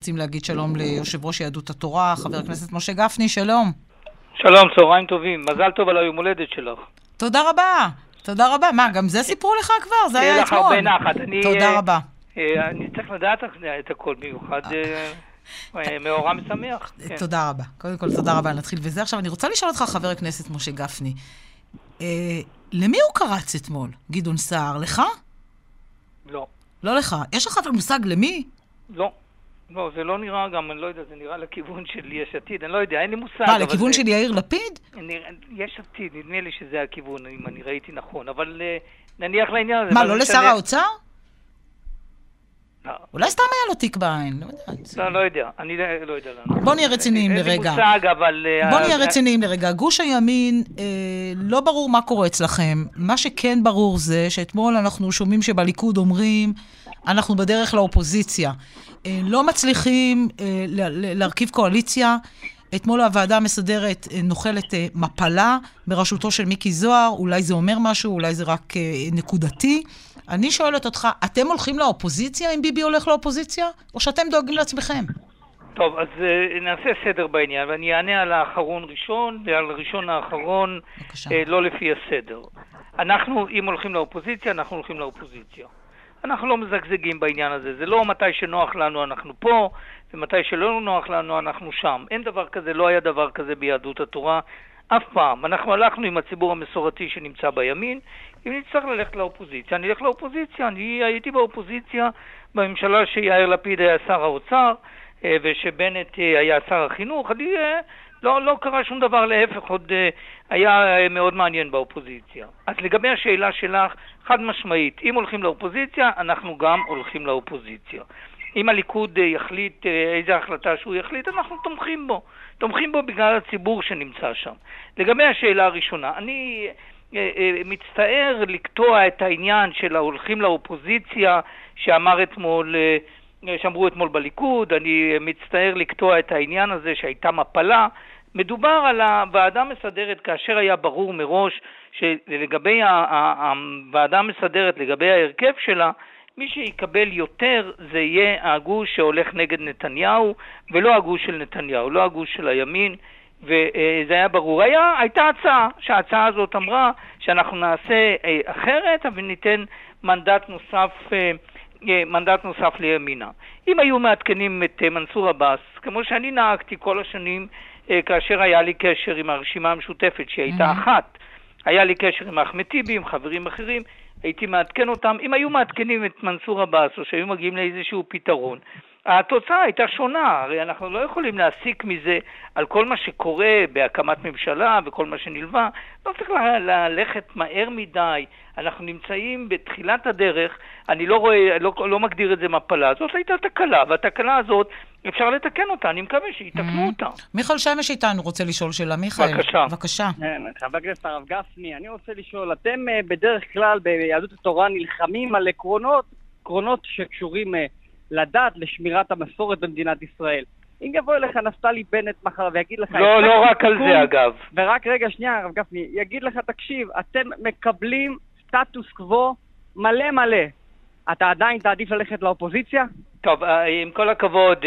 רוצים להגיד שלום ליושב ראש יהדות התורה, חבר הכנסת משה גפני, שלום. שלום, צהריים טובים. מזל טוב על היום הולדת שלך. תודה רבה. תודה רבה. מה, גם זה סיפרו לך כבר? זה היה אתמול. לך הרבה נחת. תודה רבה. אני צריך לדעת את הכל מיוחד. מאורע משמח. תודה רבה. קודם כל, תודה רבה. נתחיל בזה. עכשיו, אני רוצה לשאול אותך, חבר הכנסת משה גפני, למי הוא קרץ אתמול? גדעון סער, לך? לא. לא לך. יש לך מושג למי? לא. לא, זה לא נראה גם, אני לא יודע, זה נראה לכיוון של יש עתיד, אני לא יודע, אין לי מושג. מה, לכיוון של יאיר לפיד? יש עתיד, נדמה לי שזה הכיוון, אם אני ראיתי נכון, אבל נניח לעניין הזה. מה, לא לשר האוצר? אולי סתם היה לו תיק בעין, לא יודע, אני לא יודע. בוא נהיה רציניים לרגע. אין לי מושג, אבל... בוא נהיה רציניים לרגע. גוש הימין, לא ברור מה קורה אצלכם. מה שכן ברור זה שאתמול אנחנו שומעים שבליכוד אומרים, אנחנו בדרך לאופוזיציה. לא מצליחים להרכיב קואליציה. אתמול הוועדה המסדרת נוחלת מפלה בראשותו של מיקי זוהר. אולי זה אומר משהו, אולי זה רק נקודתי. אני שואלת אותך, אתם הולכים לאופוזיציה אם ביבי הולך לאופוזיציה? או שאתם דואגים לעצמכם? טוב, אז נעשה סדר בעניין, ואני אענה על האחרון ראשון, ועל ראשון האחרון לא לפי הסדר. אנחנו, אם הולכים לאופוזיציה, אנחנו הולכים לאופוזיציה. אנחנו לא מזגזגים בעניין הזה. זה לא מתי שנוח לנו אנחנו פה, ומתי שלא נוח לנו אנחנו שם. אין דבר כזה, לא היה דבר כזה ביהדות התורה. אף פעם. אנחנו הלכנו עם הציבור המסורתי שנמצא בימין. אם נצטרך ללכת לאופוזיציה, אני אלך לאופוזיציה. אני הייתי באופוזיציה בממשלה שיאיר לפיד היה שר האוצר, ושבנט היה שר החינוך. לא קרה שום דבר, להפך, עוד היה מאוד מעניין באופוזיציה. אז לגבי השאלה שלך, חד משמעית, אם הולכים לאופוזיציה, אנחנו גם הולכים לאופוזיציה. אם הליכוד יחליט איזה החלטה שהוא יחליט, אנחנו תומכים בו. תומכים בו בגלל הציבור שנמצא שם. לגבי השאלה הראשונה, אני מצטער לקטוע את העניין של ההולכים לאופוזיציה שאמרו אתמול בליכוד. אני מצטער לקטוע את העניין הזה שהייתה מפלה. מדובר על הוועדה המסדרת כאשר היה ברור מראש שלגבי הוועדה המסדרת, לגבי ההרכב שלה, מי שיקבל יותר זה יהיה הגוש שהולך נגד נתניהו, ולא הגוש של נתניהו, לא הגוש של הימין, וזה היה ברור. הייתה הצעה, שההצעה הזאת אמרה שאנחנו נעשה אחרת, אבל ניתן מנדט נוסף לימינה. אם היו מעדכנים את מנסור עבאס, כמו שאני נהגתי כל השנים, כאשר היה לי קשר עם הרשימה המשותפת שהייתה אחת, היה לי קשר עם אחמד טיבי, עם חברים אחרים, הייתי מעדכן אותם. אם היו מעדכנים את מנסור עבאס או שהיו מגיעים לאיזשהו פתרון, התוצאה הייתה שונה. הרי אנחנו לא יכולים להסיק מזה על כל מה שקורה בהקמת ממשלה וכל מה שנלווה. לא צריך ללכת מהר מדי. אנחנו נמצאים בתחילת הדרך. אני לא מגדיר את זה מפלה. זאת הייתה תקלה, והתקלה הזאת אפשר לתקן אותה. אני מקווה שיתקנו אותה. מיכאל שמש איתנו רוצה לשאול שאלה. מיכאל, בבקשה. חבר הכנסת הרב גפני, אני רוצה לשאול, אתם בדרך כלל ביהדות התורה נלחמים על עקרונות שקשורים לדת, לשמירת המסורת במדינת ישראל. אם יבוא אליך נפתלי בנט מחר ויגיד לך... לא רק על זה אגב. ורק רגע, שנייה, הרב גפני, יגיד לך, תקשיב, אתם מקבלים סטטוס קוו מלא. אתה עדיין תעדיף ללכת לאופוזיציה? טוב, עם כל הכבוד,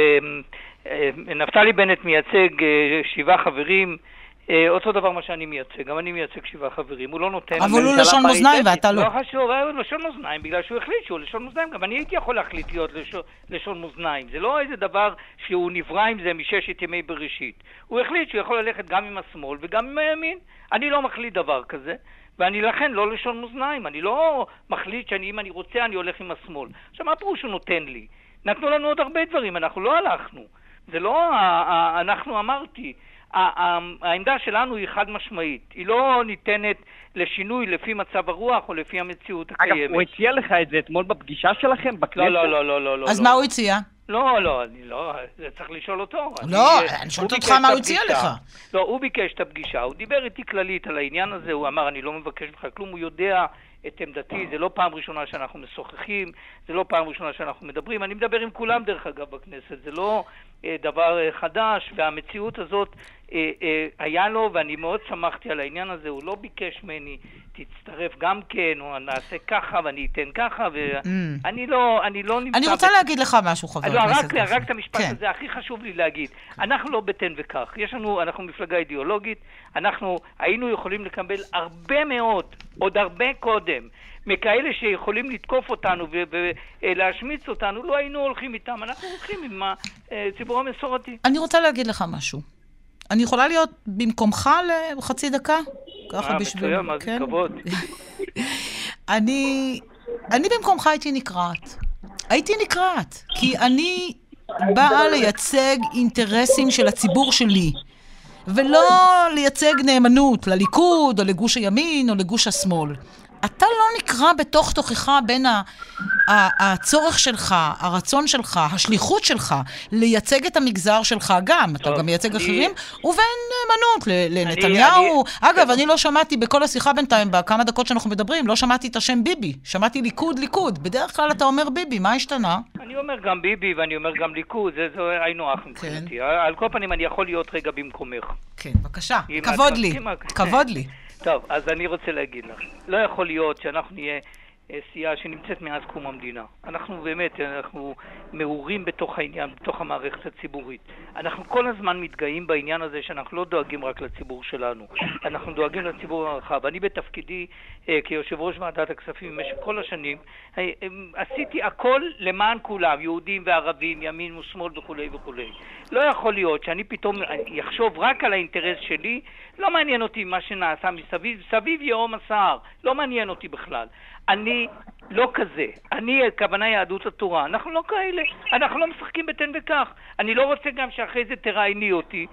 נפתלי בנט מייצג 7 חברים, אותו דבר מה שאני מייצג, גם אני מייצג 7 חברים, הוא לא נותן... אבל הוא לשון מאזניים ואתה לא. לא חשוב, הוא לשון מאזניים, בגלל שהוא החליט שהוא לשון מאזניים, גם אני הייתי יכול להחליט להיות לשון מאזניים, זה לא איזה דבר שהוא נברא עם זה מששת ימי בראשית, הוא החליט שהוא יכול ללכת גם עם השמאל וגם עם הימין, אני לא מחליט דבר כזה, ואני לכן לא לשון מאזניים, אני לא מחליט שאם אני רוצה אני הולך עם השמאל. עכשיו מה פירוש הוא נותן לי? נתנו לנו עוד הרבה דברים, אנחנו לא הלכנו, זה לא, אנחנו אמרתי, העמדה שלנו היא חד משמעית. היא לא ניתנת לשינוי לפי מצב הרוח או לפי המציאות הקיימת. אגב, הוא הציע לך את זה אתמול בפגישה שלכם בכנסת? לא. אז מה הוא הציע? לא, זה צריך לשאול אותו. לא, אני שואלת אותך מה הוא הציע לך. לא, הוא ביקש את הפגישה, הוא דיבר איתי כללית על העניין הזה, הוא אמר, אני לא מבקש לך כלום, הוא יודע את עמדתי, זה לא פעם ראשונה שאנחנו משוחחים, זה לא פעם ראשונה שאנחנו מדברים, אני מדבר עם כולם דרך אגב בכנסת, זה לא דבר חדש, והמציאות הזאת היה לו, ואני מאוד שמחתי על העניין הזה, הוא לא ביקש ממני, תצטרף גם כן, או נעשה ככה ואני אתן ככה, ואני לא נמצא... אני רוצה להגיד לך משהו, חבר הכנסת. רק את המשפט הזה, הכי חשוב לי להגיד. אנחנו לא בתן וכך, אנחנו מפלגה אידיאולוגית, אנחנו היינו יכולים לקבל הרבה מאוד, עוד הרבה קודם, מכאלה שיכולים לתקוף אותנו ולהשמיץ אותנו, לא היינו הולכים איתם, אנחנו הולכים עם הציבור המסורתי. אני רוצה להגיד לך משהו. אני יכולה להיות במקומך לחצי דקה? ככה בשביל... מצוין, מה זה כבוד. אני במקומך הייתי נקראת, כי אני באה לייצג אינטרסים של הציבור שלי, ולא לייצג נאמנות לליכוד, או לגוש הימין, או לגוש השמאל. אתה לא נקרא בתוך תוכך בין הצורך שלך, הרצון שלך, השליחות שלך, לייצג את המגזר שלך גם, אתה גם מייצג אחרים, ובין נאמנות לנתניהו. אגב, אני לא שמעתי בכל השיחה בינתיים, בכמה דקות שאנחנו מדברים, לא שמעתי את השם ביבי, שמעתי ליכוד. בדרך כלל אתה אומר ביבי, מה השתנה? אני אומר גם ביבי ואני אומר גם ליכוד, זה היינו אח מבחינתי. על כל פנים אני יכול להיות רגע במקומך. כן, בבקשה, כבוד לי. טוב, אז אני רוצה להגיד לך, לא יכול להיות שאנחנו נהיה סיעה שנמצאת מאז קום המדינה. אנחנו באמת, אנחנו מעורים בתוך העניין, בתוך המערכת הציבורית. אנחנו כל הזמן מתגאים בעניין הזה שאנחנו לא דואגים רק לציבור שלנו. אנחנו דואגים לציבור הרחב. אני בתפקידי כיושב ראש ועדת הכספים במשך כל השנים, עשיתי הכל למען כולם, יהודים וערבים, ימין ושמאל וכו' וכו'. לא יכול להיות שאני פתאום יחשוב רק על האינטרס שלי, לא מעניין אותי מה שנעשה מסביב, סביב יהום הסער, לא מעניין אותי בכלל. אני לא כזה, אני כוונה יהדות התורה, אנחנו לא כאלה, אנחנו לא משחקים בתן וכך. אני לא רוצה גם שאחרי זה תראייני אותי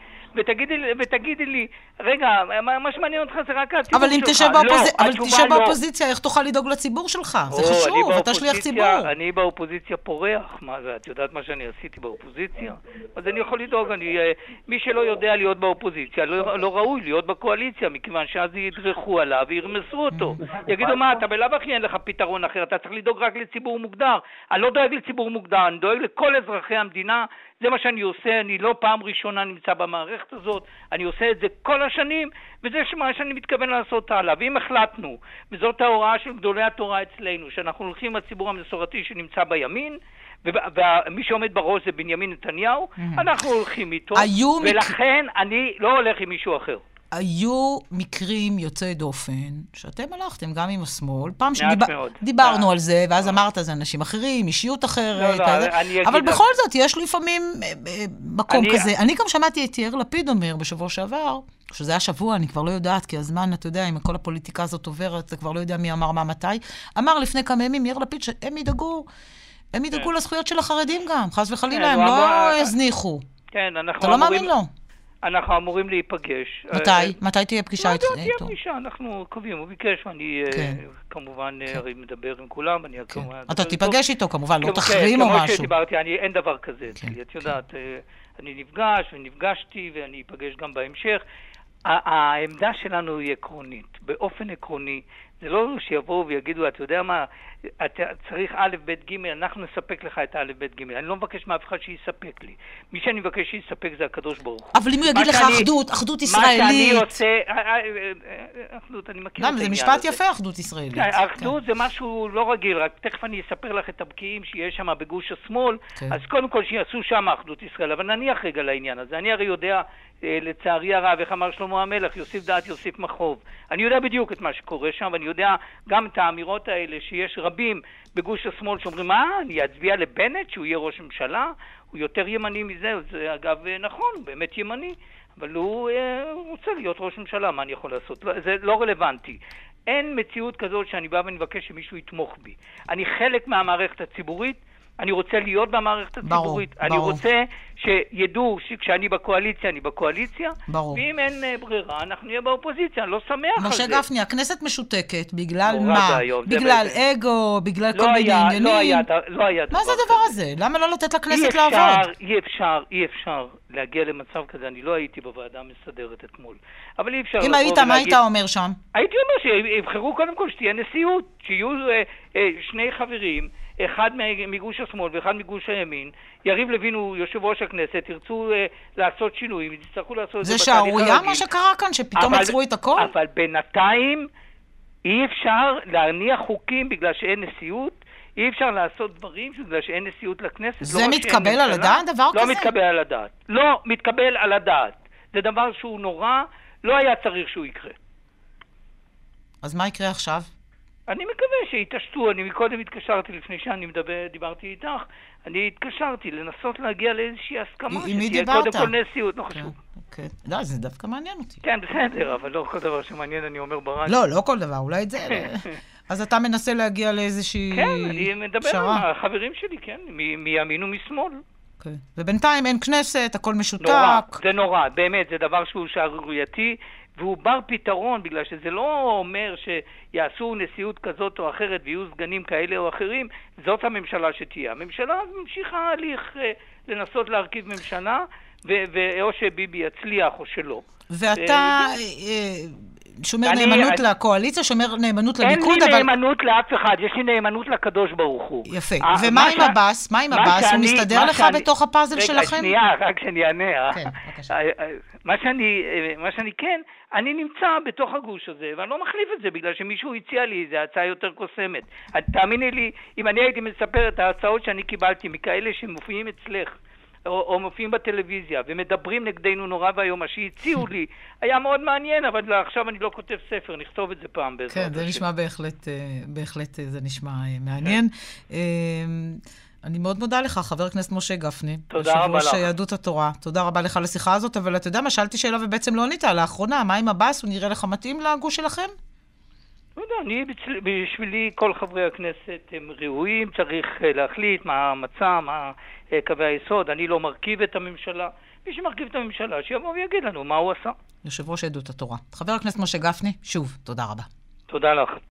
ותגידי לי, רגע, מה שמעניין אותך זה רק הציבור שלך. אבל תשב באופוזיציה, איך תוכל לדאוג לציבור שלך? זה חשוב, אתה שליח ציבור. אני באופוזיציה פורח, מה זה, את יודעת מה שאני עשיתי באופוזיציה? אז אני יכול לדאוג, מי שלא יודע להיות באופוזיציה, לא ראוי להיות בקואליציה, מכיוון שאז ידרכו עליו וירמסו אותו. יגידו מה, אתה בלב הכי אין לך פתרון אחר, אתה צריך לדאוג רק לציבור מוגדר. אני לא דואג לציבור מוגדר, אני דואג לכל אזרחי המדינה, זה מה שאני עושה, אני לא פעם ראשונה נמצא במערכת הזאת, אני עושה את זה כל השנים, וזה מה שאני מתכוון לעשות הלאה. ואם החלטנו, וזאת ההוראה של גדולי התורה אצלנו, שאנחנו הולכים לציבור המסורתי שנמצא בימין, ומי שעומד בראש זה בנימין נתניהו, אנחנו הולכים איתו, ולכן אני לא הולך עם מישהו אחר. היו מקרים יוצאי דופן, שאתם הלכתם גם עם השמאל, פעם שדיברנו על זה, ואז אמרת, זה אנשים אחרים, אישיות אחרת, אבל בכל זאת, יש לפעמים מקום כזה. אני גם שמעתי את יאיר לפיד אומר בשבוע שעבר, שזה היה שבוע, אני כבר לא יודעת, כי הזמן, אתה יודע, אם כל הפוליטיקה הזאת עוברת, אתה כבר לא יודע מי אמר מה מתי, אמר לפני כמה ימים יאיר לפיד שהם ידאגו לזכויות של החרדים גם, חס וחלילה, הם לא יזניחו. אתה לא מאמין לו? אנחנו אמורים להיפגש. מתי תהיה פגישה איתו? תהיה פגישה, אנחנו קובעים, הוא ביקש, ואני כמובן הרי מדבר עם כולם. אתה תיפגש איתו כמובן, לא תחרים או משהו. כמו שדיברתי, אין דבר כזה אצלי, את יודעת, אני נפגש ונפגשתי ואני אפגש גם בהמשך. העמדה שלנו היא עקרונית, באופן עקרוני. זה לא שיבואו ויגידו, אתה יודע מה, אתה צריך א' ב' ג', אנחנו נספק לך את א' ב' ג'. אני לא מבקש מאף אחד שיספק לי. מי שאני מבקש שיספק זה הקדוש ברוך הוא. אבל אם הוא יגיד לך אחדות ישראלית... מה שאני עושה... אחדות, אני מכיר את העניין הזה. זה משפט יפה, אחדות ישראלית. אחדות זה משהו לא רגיל, רק תכף אני אספר לך את הבקיעים שיש שם בגוש השמאל, אז קודם כל שיעשו שם אחדות ישראל, אבל נניח רגע לעניין הזה. אני הרי יודע, לצערי הרב, איך אמר שלמה המלך, יוסיף דעת יוסיף מחוב. אני יודע בדיוק את מה שקורה שם, ואני יודע גם את האמירות האלה שיש רבים בגוש השמאל שאומרים, מה, אני אצביע לבנט שהוא יהיה ראש ממשלה? הוא יותר ימני מזה, זה אגב נכון, הוא באמת ימני, אבל הוא רוצה להיות ראש ממשלה, מה אני יכול לעשות? זה לא רלוונטי. אין מציאות כזאת שאני בא ונבקש שמישהו יתמוך בי. אני חלק מהמערכת הציבורית, אני רוצה להיות במערכת הציבורית. אני רוצה שידעו שכשאני בקואליציה, אני בקואליציה. ואם אין ברירה, אנחנו נהיה באופוזיציה. אני לא שמח על זה. משה גפני, הכנסת משותקת. בגלל מה? בגלל אגו, בגלל כל מיני עניינים. לא היה דבר. מה זה הדבר הזה? למה לא לתת לכנסת לעבוד? אי אפשר להגיע למצב כזה. אני לא הייתי בוועדה המסדרת אתמול. אבל אי אפשר... אם היית, מה היית אומר שם? הייתי אומר שיבחרו קודם כל שתהיה נשיאות. שיהיו שני חברים. אחד מגוש השמאל ואחד מגוש הימין, יריב לוין הוא יושב ראש הכנסת, ירצו לעשות שינויים, יצטרכו לעשות את זה בתהליך הרגיל. זה שערורייה מה שקרה כאן, שפתאום עצרו את הכל? אבל בינתיים אי אפשר להניח חוקים בגלל שאין נשיאות, אי אפשר לעשות דברים בגלל שאין נשיאות לכנסת. זה מתקבל על הדעת, דבר כזה? לא מתקבל על הדעת. לא מתקבל על הדעת. זה דבר שהוא נורא, לא היה צריך שהוא יקרה. אז מה יקרה עכשיו? אני מקווה שיתעשתו. אני מקודם התקשרתי, לפני שאני דיברתי איתך, אני התקשרתי לנסות להגיע לאיזושהי הסכמה. עם מי דיברת? קודם כל נשיאות, לא חשוב. כן. לא, זה דווקא מעניין אותי. כן, בסדר, אבל לא כל דבר שמעניין אני אומר ברדיו. לא כל דבר, אולי את זה. אז אתה מנסה להגיע לאיזושהי פשרה? כן, אני מדבר עם החברים שלי, כן, מימין ומשמאל. ובינתיים אין כנסת, הכל משותק. זה נורא, באמת, זה דבר שהוא שערורייתי, והוא בר פתרון, בגלל שזה לא אומר שיעשו נשיאות כזאת או אחרת ויהיו סגנים כאלה או אחרים, זאת הממשלה שתהיה. הממשלה ממשיכה הליך לנסות להרכיב ממשלה, או שביבי יצליח או שלא. ואתה שומר נאמנות לקואליציה, שומר נאמנות לליכוד, אין לי נאמנות לאף אחד, יש לי נאמנות לקדוש ברוך הוא. יפה. ומה עם הבאס? מה עם הבאס? הוא מסתדר לך בתוך הפאזל שלכם? רגע, שנייה, רק שאני אענה. כן, בבקשה. מה שאני כן, אני נמצא בתוך הגוש הזה, ואני לא מחליף את זה, בגלל שמישהו הציע לי איזו הצעה יותר קוסמת. תאמיני לי, אם אני הייתי מספר את ההצעות שאני קיבלתי, מכאלה שמופיעים אצלך, או מופיעים בטלוויזיה, ומדברים נגדנו נורא והיום, מה שהציעו לי, היה מאוד מעניין, אבל עכשיו אני לא כותב ספר, נכתוב את זה פעם. כן, זה נשמע בהחלט זה נשמע מעניין. אני מאוד מודה לך, חבר הכנסת משה גפני. תודה רבה לך. יושב ראש יהדות התורה. תודה רבה לך לשיחה הזאת, אבל אתה יודע מה, שאלתי שאלה ובעצם לא ענית לאחרונה, מה עם הבאס? הוא נראה לך מתאים לגוש שלכם? לא יודע, בשבילי כל חברי הכנסת הם ראויים, צריך להחליט מה המצע, מה קווי היסוד, אני לא מרכיב את הממשלה, מי שמרכיב את הממשלה שיבוא ויגיד לנו מה הוא עשה. יושב ראש יהדות התורה. חבר הכנסת משה גפני, שוב, תודה רבה. תודה לך.